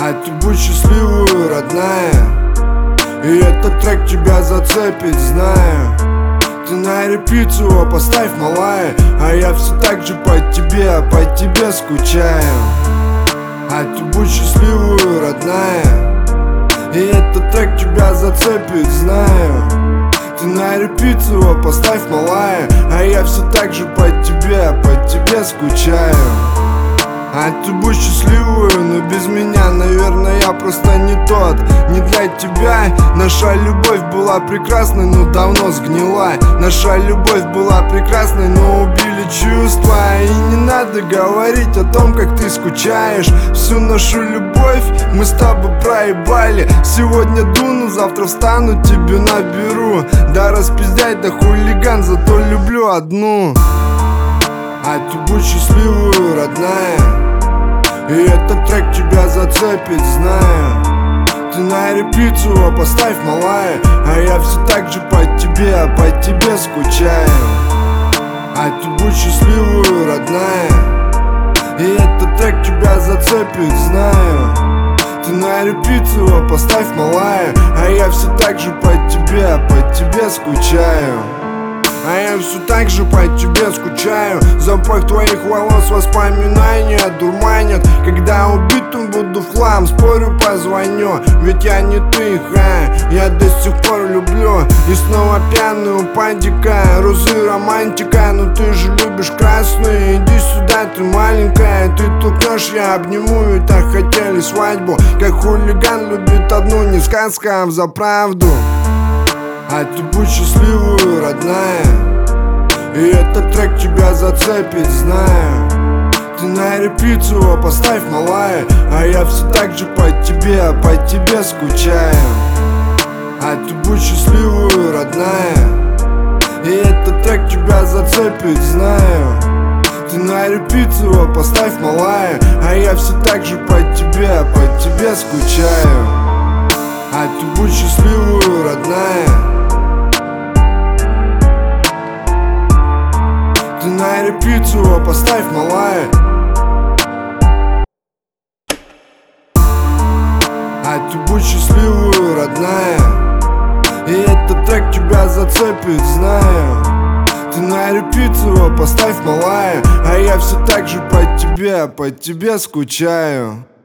А ты будь счастливую, родная, и этот трек тебя зацепит, знаю. Ты на репит его поставь, малая, а я все так же по тебе скучаю. А ты будь счастливую, родная, и этот трек тебя зацепит, знаю. Ты на репит его поставь, малая, а я все так же по тебе скучаю. А ты будь счастливую, но без меня, наверное, я просто не тот. Не для тебя. Наша любовь была прекрасной, но давно сгнила. Наша любовь была прекрасной, но убили чувства. И не надо говорить о том, как ты скучаешь. Всю нашу любовь мы с тобой проебали. Сегодня дуну, завтра встану, тебе наберу. Да распиздять, да хулиган, зато люблю одну. А ты будь счастливую, родная, и этот трек тебя зацепит, знаю. Ты на репит его поставь, малая, а я все так же по тебе скучаю. А ты будь счастливую, родная, и этот трек тебя зацепит, знаю. Ты на репит его поставь, малая, а я все так же по тебе скучаю. А я все так же по тебе скучаю. Запах твоих волос, воспоминания дурманят. Когда убитым буду в хлам, спорю, позвоню. Ведь я не ты, я до сих пор люблю. И снова пьяную пандика, розы романтика. Но ты же любишь красный, иди сюда, ты маленькая. Ты толкнешь, я обниму, ведь так хотели свадьбу. Как хулиган любит одну, не сказка, а взаправду. А ты будь счастливую, родная, и этот трек тебя зацепит, знаю. Ты на репит его поставь, малая, а я все так же по тебе скучаю. А ты будь счастливую, родная, и этот трек тебя зацепит, знаю. Ты на репит его поставь, малая, а я все так же по тебе скучаю. А ты будь счастливую, родная, ты на репит его поставь, малая. А ты будь счастливую, родная, и этот трек тебя зацепит, знаю. Ты на репит его поставь, малая, а я все так же по тебе скучаю.